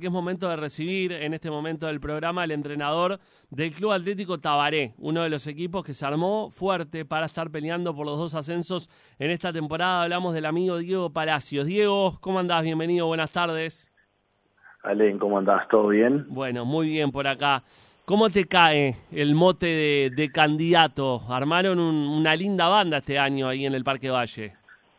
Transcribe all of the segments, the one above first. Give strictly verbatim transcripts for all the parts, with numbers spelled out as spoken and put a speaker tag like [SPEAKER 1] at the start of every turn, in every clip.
[SPEAKER 1] porque es momento de recibir en este momento del programa al entrenador del Club Atlético Tabaré, uno de los equipos que se armó fuerte para estar peleando por los dos ascensos en esta temporada. Hablamos del amigo Diego Palacios. Diego, ¿cómo andás? Bienvenido, buenas tardes.
[SPEAKER 2] Alen, ¿cómo andás? ¿Todo bien?
[SPEAKER 1] Bueno, muy bien por acá. ¿Cómo te cae el mote de, de candidato? Armaron un, una linda banda este año ahí en el Parque Valle.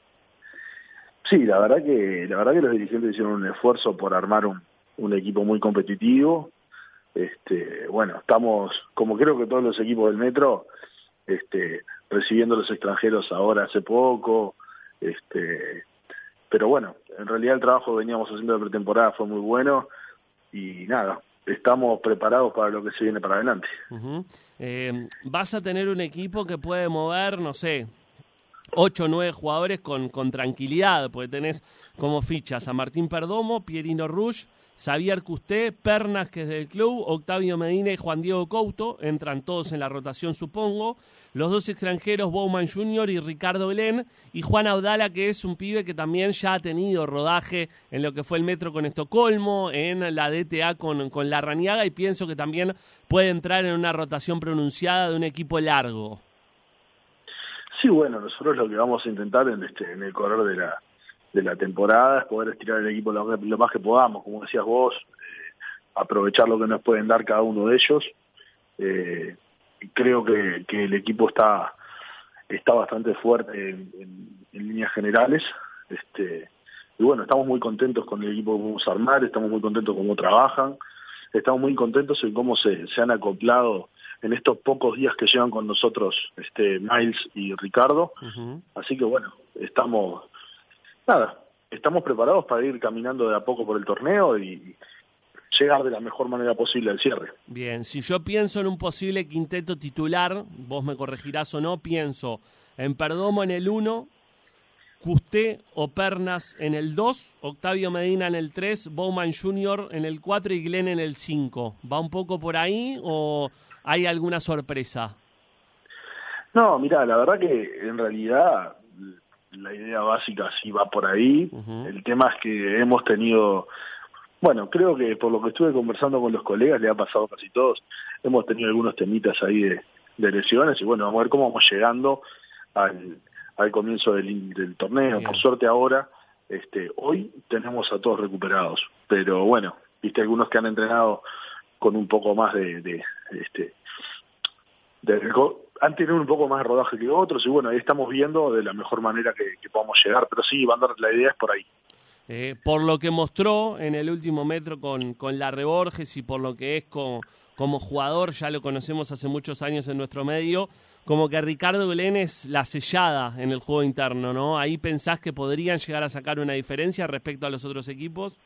[SPEAKER 2] Sí, la verdad que la verdad que los dirigentes hicieron un esfuerzo por armar un, un equipo muy competitivo. Este, bueno, estamos, como creo que todos los equipos del Metro, este, recibiendo a los extranjeros ahora hace poco. Este, pero bueno, en realidad el trabajo que veníamos haciendo de pretemporada fue muy bueno y nada, estamos preparados para lo que se viene para adelante.
[SPEAKER 1] Uh-huh. Eh, vas a tener un equipo que puede mover, no sé, ocho o nueve jugadores con, con tranquilidad, porque tenés como fichas a Martín Perdomo, Pierino Rush, Xavier Custé, Pernas, que es del club, Octavio Medina y Juan Diego Couto, entran todos en la rotación, supongo. Los dos extranjeros, Bowman junior y Ricardo Glenn, y Juan Abdala, que es un pibe que también ya ha tenido rodaje en lo que fue el Metro con Estocolmo, en la D T A con, con Larrañaga, y pienso que también puede entrar en una rotación pronunciada de un equipo largo.
[SPEAKER 2] Sí, bueno, nosotros lo que vamos a intentar en, este, en el correr de la de la temporada es poder estirar el equipo lo, lo más que podamos, como decías vos, eh, aprovechar lo que nos pueden dar cada uno de ellos. Eh, creo que, que el equipo está está bastante fuerte en, en, en líneas generales. Este, y bueno, estamos muy contentos con el equipo que vamos a armar, estamos muy contentos con cómo trabajan, estamos muy contentos en cómo se, se han acoplado en estos pocos días que llevan con nosotros este Miles y Ricardo. Uh-huh. Así que bueno, estamos nada, estamos preparados para ir caminando de a poco por el torneo y llegar de la mejor manera posible al cierre.
[SPEAKER 1] Bien, si yo pienso en un posible quinteto titular, vos me corregirás o no, pienso en Perdomo en el uno, Custé o Pernas en el dos, Octavio Medina en el tres, Bowman junior en el cuatro y Glenn en el cinco. ¿Va un poco por ahí o hay alguna sorpresa?
[SPEAKER 2] No, mirá, la verdad que en realidad la idea básica sí va por ahí. Uh-huh. El tema es que hemos tenido, bueno, creo que por lo que estuve conversando con los colegas, le ha pasado a casi todos, hemos tenido algunos temitas ahí de, de lesiones y bueno, vamos a ver cómo vamos llegando al, al comienzo del, del torneo. Bien. Por suerte ahora, este, hoy tenemos a todos recuperados, pero bueno, viste algunos que han entrenado con un poco más de, de, de este, de, han tenido un poco más de rodaje que otros y bueno, ahí estamos viendo de la mejor manera que, que podamos llegar, pero sí, van a dar, la idea es por ahí.
[SPEAKER 1] Eh, por lo que mostró en el último metro con, con Larre Borges y por lo que es como, como jugador, ya lo conocemos hace muchos años en nuestro medio, como que Ricardo Glenn es la sellada en el juego interno, ¿no? ¿Ahí pensás que podrían llegar a sacar una diferencia respecto a los otros equipos?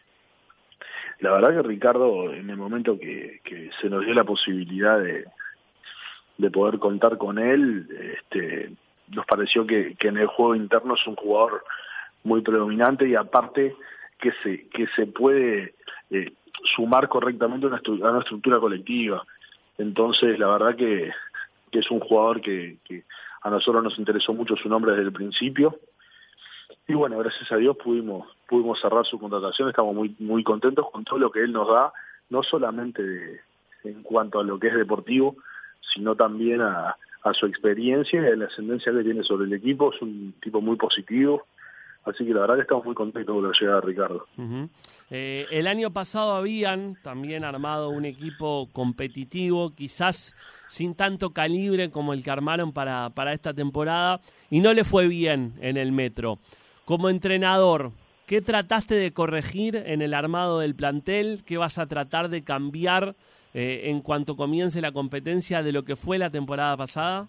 [SPEAKER 2] La verdad que Ricardo, en el momento que, que se nos dio la posibilidad de de poder contar con él, este, nos pareció que, que en el juego interno es un jugador muy predominante y aparte que se que se puede eh, sumar correctamente a una, estru- a una estructura colectiva. Entonces, la verdad que, que es un jugador que, que a nosotros nos interesó mucho su nombre desde el principio. Y bueno, gracias a Dios pudimos pudimos cerrar su contratación, estamos muy muy contentos con todo lo que él nos da, no solamente de, en cuanto a lo que es deportivo, sino también a, a su experiencia y a la ascendencia que tiene sobre el equipo. Es un tipo muy positivo, así que la verdad que estamos muy contentos con la llegada de Ricardo.
[SPEAKER 1] Uh-huh. Eh, el año pasado habían también armado un equipo competitivo, quizás sin tanto calibre como el que armaron para, para esta temporada, y no le fue bien en el Metro. Como entrenador, ¿qué trataste de corregir en el armado del plantel? ¿Qué vas a tratar de cambiar Eh, en cuanto comience la competencia de lo que fue la temporada pasada?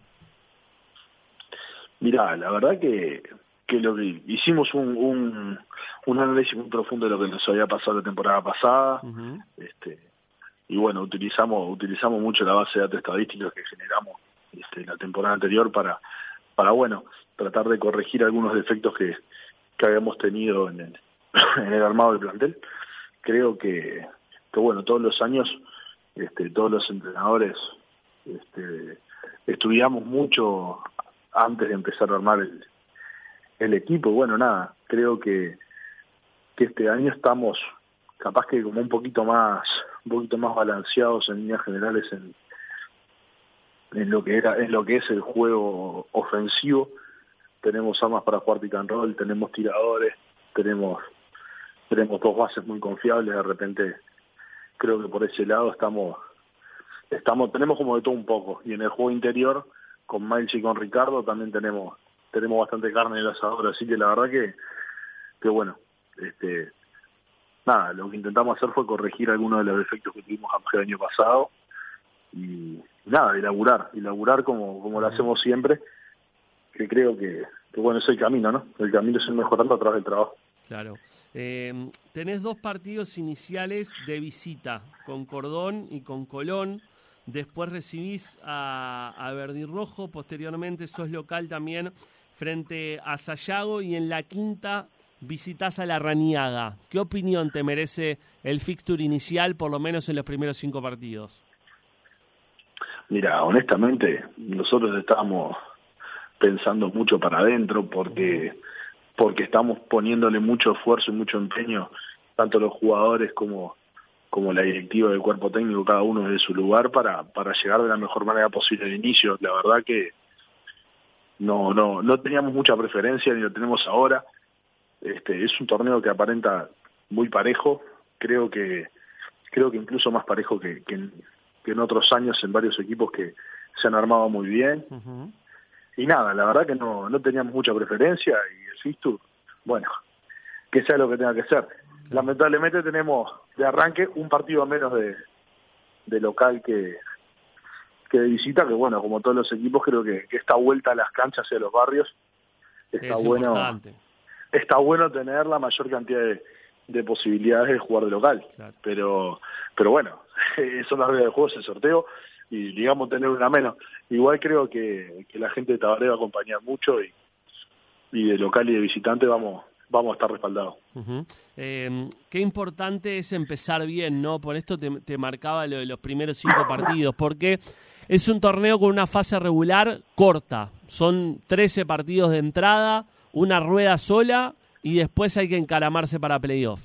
[SPEAKER 2] Mirá, la verdad que, que lo que hicimos un, un, un análisis muy profundo de lo que nos había pasado la temporada pasada. Uh-huh. este, y bueno, utilizamos utilizamos mucho la base de datos estadísticos que generamos este, la temporada anterior para, para bueno, tratar de corregir algunos defectos que, que habíamos tenido en el, en el armado del plantel. Creo que, que bueno, todos los años Este, todos los entrenadores este, estudiamos mucho antes de empezar a armar el, el equipo. Bueno, nada, creo que, que este año estamos capaz que como un poquito más, un poquito más balanceados en líneas generales en, en lo que era, en lo que es el juego ofensivo. Tenemos armas para jugar pick and roll, tenemos tiradores, tenemos, tenemos dos bases muy confiables. De repente creo que por ese lado estamos, estamos, tenemos como de todo un poco. Y en el juego interior, con Miles y con Ricardo, también tenemos, tenemos bastante carne en el asador, así que la verdad que, que bueno, este nada, lo que intentamos hacer fue corregir algunos de los defectos que tuvimos el año pasado y nada, elaborar, elaborar como, como lo hacemos siempre, que creo que, que bueno, es el camino, ¿no? El camino es ir mejorando a través del trabajo.
[SPEAKER 1] Claro. Eh, tenés dos partidos iniciales de visita, con Cordón y con Colón. Después recibís a, a Verdirrojo, posteriormente sos local también frente a Sayago y en la quinta visitás a La Raniaga. ¿Qué opinión te merece el fixture inicial, por lo menos en los primeros cinco partidos?
[SPEAKER 2] Mira, honestamente, nosotros estábamos pensando mucho para adentro porque, porque estamos poniéndole mucho esfuerzo y mucho empeño, tanto los jugadores como, como la directiva del cuerpo técnico, cada uno desde su lugar, para, para llegar de la mejor manera posible al inicio. La verdad que no, no, no teníamos mucha preferencia ni lo tenemos ahora. Este, es un torneo que aparenta muy parejo, creo que creo que incluso más parejo que, que, en, que en otros años en varios equipos que se han armado muy bien. Uh-huh. Y nada, la verdad que no, no teníamos mucha preferencia y el fixture, bueno, que sea lo que tenga que ser. Uh-huh. Lamentablemente tenemos de arranque un partido menos de, de local que, que de visita, que bueno, como todos los equipos, creo que, que esta vuelta a las canchas y a los barrios está es bueno. Importante. Está bueno tener la mayor cantidad de, de posibilidades de jugar de local, claro. pero pero bueno, son las reglas del juego, es el sorteo, y digamos tener una menos. Igual creo que, que la gente de Tabaré va a acompañar mucho, y, y de local y de visitante vamos vamos a estar respaldados.
[SPEAKER 1] Uh-huh. Eh, qué importante es empezar bien, ¿no? Por esto te, te marcaba lo de los primeros cinco partidos, porque es un torneo con una fase regular corta, son trece partidos de entrada, una rueda sola y después hay que encaramarse para playoff.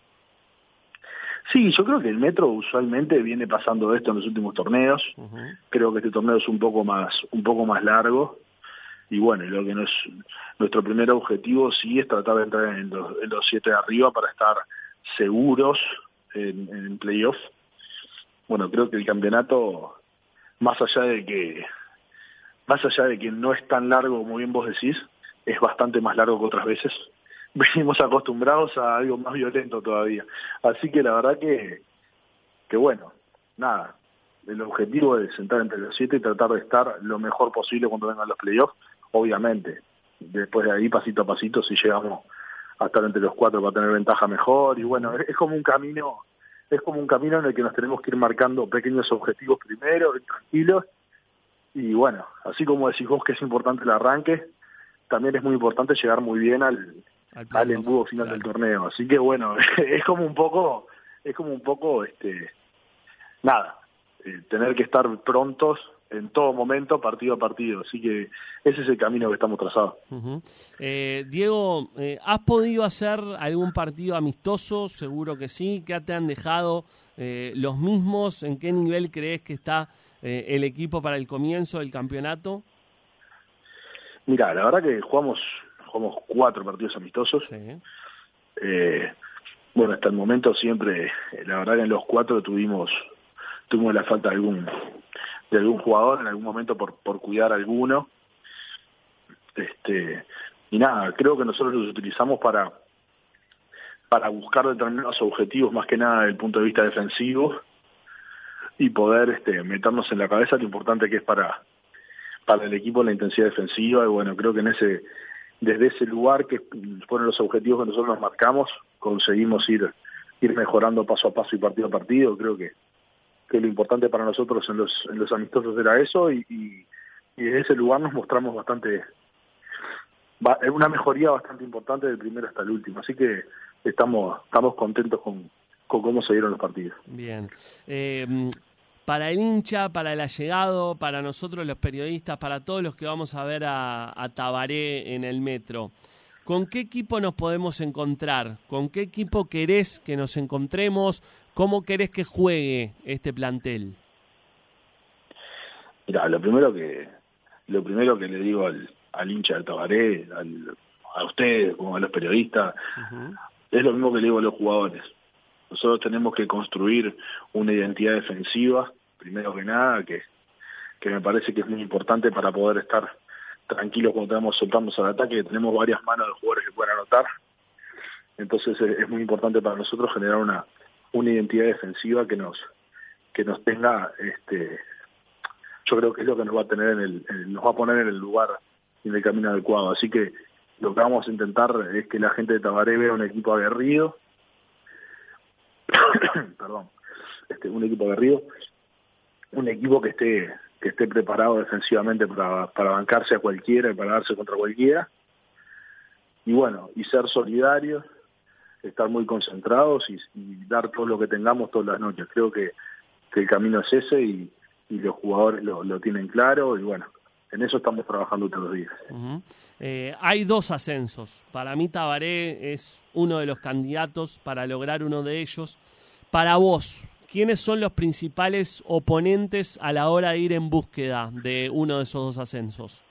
[SPEAKER 2] Sí, yo creo que el Metro usualmente viene pasando esto en los últimos torneos. Uh-huh. Creo que este torneo es un poco más un poco más largo y bueno, lo que nos, nuestro primer objetivo sí es tratar de entrar en los, en los siete de arriba para estar seguros en, en playoff. Bueno, creo que el campeonato, más allá de que más allá de que no es tan largo como bien vos decís, es bastante más largo que otras veces. Venimos acostumbrados a algo más violento todavía. Así que la verdad que, que bueno, nada, el objetivo es entrar entre los siete y tratar de estar lo mejor posible cuando vengan los playoffs. Obviamente, después de ahí, pasito a pasito, si llegamos a estar entre los cuatro para tener ventaja mejor. Y bueno, es, es como un camino, es como un camino en el que nos tenemos que ir marcando pequeños objetivos primero, tranquilos. Y bueno, así como decís vos que es importante el arranque, también es muy importante llegar muy bien al, al, al embudo final claro. del torneo. Así que bueno, es como un poco, es como un poco, este, nada, eh, tener que estar prontos en todo momento, partido a partido. Así que ese es el camino que estamos trazados.
[SPEAKER 1] Uh-huh. eh, Diego, eh, ¿has podido hacer algún partido amistoso? Seguro que sí. ¿Qué te han dejado eh, los mismos? ¿En qué nivel crees que está eh, el equipo para el comienzo del campeonato?
[SPEAKER 2] Mira, la verdad que jugamos jugamos cuatro partidos amistosos. Sí. Eh, bueno, hasta el momento siempre, la verdad que en los cuatro tuvimos tuvimos la falta de algún de algún jugador en algún momento por por cuidar a alguno. Este y nada, creo que nosotros los utilizamos para para buscar determinados objetivos, más que nada desde el punto de vista defensivo, y poder este meternos en la cabeza lo importante que es para para el equipo la intensidad defensiva. Y bueno, creo que en ese desde ese lugar, que fueron los objetivos que nosotros nos marcamos, conseguimos ir ir mejorando paso a paso y partido a partido. Creo que, que lo importante para nosotros en los en los amistosos era eso, y, y, y desde ese lugar nos mostramos bastante, una mejoría bastante importante del primero hasta el último. Así que estamos estamos contentos con, con cómo se dieron los partidos.
[SPEAKER 1] Bien. Eh... Para el hincha, para el allegado, para nosotros los periodistas, para todos los que vamos a ver a, a Tabaré en el Metro, ¿con qué equipo nos podemos encontrar? ¿Con qué equipo querés que nos encontremos? ¿Cómo querés que juegue este plantel?
[SPEAKER 2] Mira, lo primero que lo primero que le digo al, al hincha de Tabaré, al, a ustedes como a los periodistas, uh-huh. es lo mismo que le digo a los jugadores. Nosotros tenemos que construir una identidad defensiva, primero que nada, que, que me parece que es muy importante para poder estar tranquilos cuando estamos soltamos al ataque, tenemos varias manos de jugadores que pueden anotar. Entonces es, es muy importante para nosotros generar una, una identidad defensiva que nos, que nos tenga, este, yo creo que es lo que nos va a tener en el, en, nos va a poner en el lugar, en el camino adecuado. Así que lo que vamos a intentar es que la gente de Tabaré vea un equipo aguerrido, perdón, este, un equipo aguerrido, un equipo que esté que esté preparado defensivamente para, para bancarse a cualquiera y para darse contra cualquiera, y bueno, y ser solidarios, estar muy concentrados y, y dar todo lo que tengamos todas las noches. Creo que, que el camino es ese y, y los jugadores lo, lo tienen claro, y bueno, en eso estamos trabajando todos los días.
[SPEAKER 1] Uh-huh. Eh, hay dos ascensos. Para mí Tabaré es uno de los candidatos para lograr uno de ellos. Para vos, ¿quiénes son los principales oponentes a la hora de ir en búsqueda de uno de esos dos ascensos?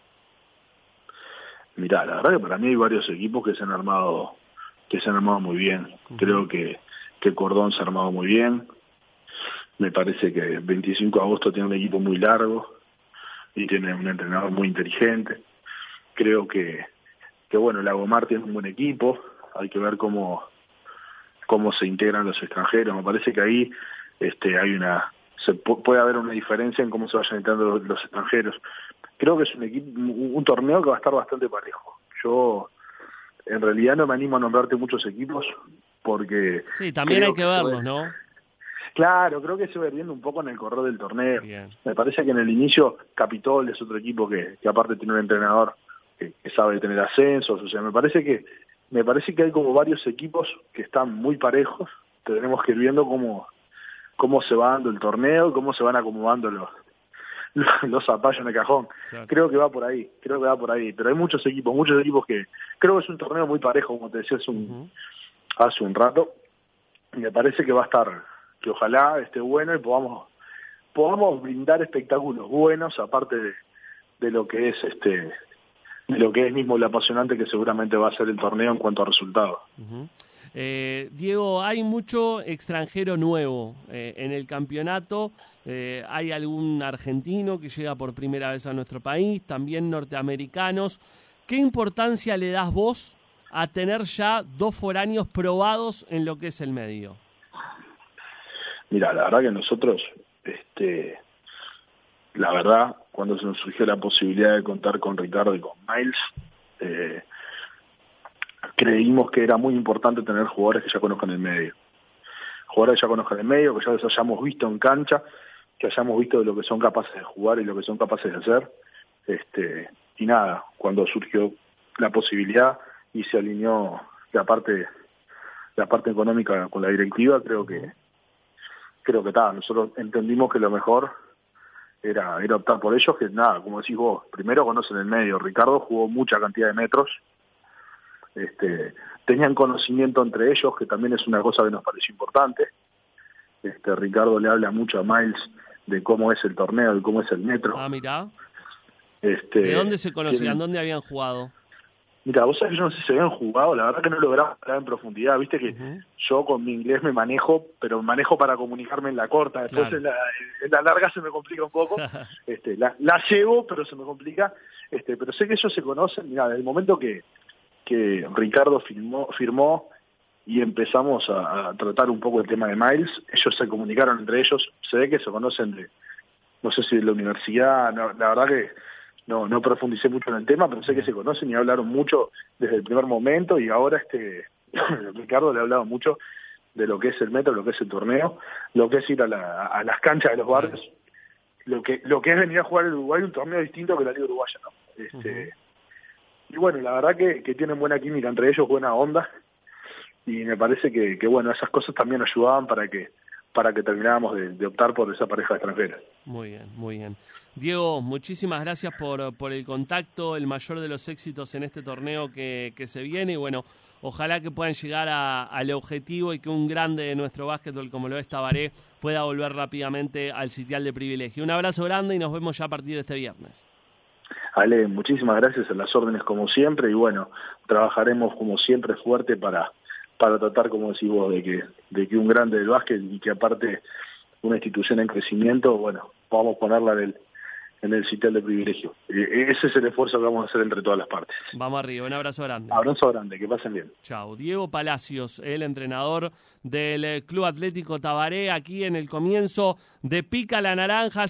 [SPEAKER 2] Mirá, la verdad que para mí hay varios equipos que se han armado, que se han armado muy bien. Uh-huh. Creo que, que Cordón se ha armado muy bien. Me parece que el veinticinco de agosto tiene un equipo muy largo y tiene un entrenador muy inteligente. Creo que, que bueno, Lagomar tiene un buen equipo. Hay que ver cómo, cómo se integran los extranjeros. Me parece que ahí este, hay una, se puede haber una diferencia en cómo se vayan integrando los, los extranjeros. Creo que es un equipo, un, un torneo que va a estar bastante parejo. Yo en realidad no me animo a nombrarte muchos equipos porque...
[SPEAKER 1] Sí, también hay que, que verlos, ¿no?
[SPEAKER 2] Claro, creo que se va viendo un poco en el correr del torneo.
[SPEAKER 1] Bien.
[SPEAKER 2] Me parece que en el inicio Capitol es otro equipo que, que aparte tiene un entrenador que, que sabe tener ascensos. O sea, me parece que me parece que hay como varios equipos que están muy parejos. Tenemos que ir viendo cómo, cómo se va dando el torneo, cómo se van acomodando los, los, los zapallos en el cajón. Claro. Creo que va por ahí, creo que va por ahí. Pero hay muchos equipos, muchos equipos que... Creo que es un torneo muy parejo, como te decía hace un, uh-huh. hace un rato. Y me parece que va a estar... que ojalá esté bueno y podamos podamos brindar espectáculos buenos, aparte de, de lo que es este de lo que es mismo lo apasionante que seguramente va a ser el torneo en cuanto a resultados.
[SPEAKER 1] Uh-huh. eh, Diego, hay mucho extranjero nuevo eh, en el campeonato. Eh, hay algún argentino que llega por primera vez a nuestro país, también norteamericanos. ¿Qué importancia le das vos a tener ya dos foráneos probados en lo que es el medio?
[SPEAKER 2] Mira, la verdad que nosotros, este, la verdad, cuando se nos surgió la posibilidad de contar con Ricardo y con Miles, eh, creímos que era muy importante tener jugadores que ya conozcan el medio. Jugadores que ya conozcan el medio, que ya los hayamos visto en cancha, que hayamos visto de lo que son capaces de jugar y lo que son capaces de hacer. Este, y nada, cuando surgió la posibilidad y se alineó la parte, la parte económica con la directiva, creo que creo que tal, nosotros entendimos que lo mejor era, era optar por ellos, que nada, como decís vos, primero conocen el medio. Ricardo jugó mucha cantidad de metros, este, tenían conocimiento entre ellos, que también es una cosa que nos pareció importante. Este, Ricardo le habla mucho a Miles de cómo es el torneo, de cómo es el metro.
[SPEAKER 1] Ah, mirá.
[SPEAKER 2] Este,
[SPEAKER 1] ¿De dónde se conocían?
[SPEAKER 2] tienen...
[SPEAKER 1] ¿Dónde habían jugado?
[SPEAKER 2] Mira, vos sabés que yo no sé si se habían jugado, la verdad que no lograba hablar en profundidad, viste que uh-huh. yo con mi inglés me manejo, pero manejo para comunicarme en la corta, después claro. en, la, en la larga se me complica un poco, este, la, la llevo, pero se me complica, este, pero sé que ellos se conocen. Mira, desde el momento que, que Ricardo firmó, firmó y empezamos a, a tratar un poco el tema de Miles, ellos se comunicaron entre ellos, se ve que se conocen de, no sé si de la universidad, no, la verdad que No, no profundicé mucho en el tema, pero sé que se conocen y hablaron mucho desde el primer momento, y ahora este Ricardo le ha hablado mucho de lo que es el metro, lo que es el torneo, lo que es ir a, la, a las canchas de los barrios, lo que lo que es venir a jugar en Uruguay, un torneo distinto que la Liga Uruguaya, ¿no? Este, uh-huh. Y bueno, la verdad que, que tienen buena química entre ellos, buena onda, y me parece que, que bueno, esas cosas también ayudaban para que para que termináramos de, de optar por esa pareja extranjera.
[SPEAKER 1] Muy bien, muy bien. Diego, muchísimas gracias por, por el contacto, el mayor de los éxitos en este torneo que, que se viene y bueno, ojalá que puedan llegar a, al objetivo y que un grande de nuestro básquetbol como lo es Tabaré pueda volver rápidamente al sitial de privilegio. Un abrazo grande y nos vemos ya a partir de este viernes.
[SPEAKER 2] Ale, muchísimas gracias, a las órdenes como siempre y bueno, trabajaremos como siempre fuerte para, para tratar, como decís vos, de que, de que un grande del básquet y que aparte una institución en crecimiento, bueno, vamos a ponerla en el, en el sitial de privilegio. Ese es el esfuerzo que vamos a hacer entre todas las partes.
[SPEAKER 1] Vamos arriba, un abrazo grande.
[SPEAKER 2] Abrazo grande, que pasen bien.
[SPEAKER 1] Chao. Diego Palacios, el entrenador del Club Atlético Tabaré, aquí en el comienzo de Pica la Naranja.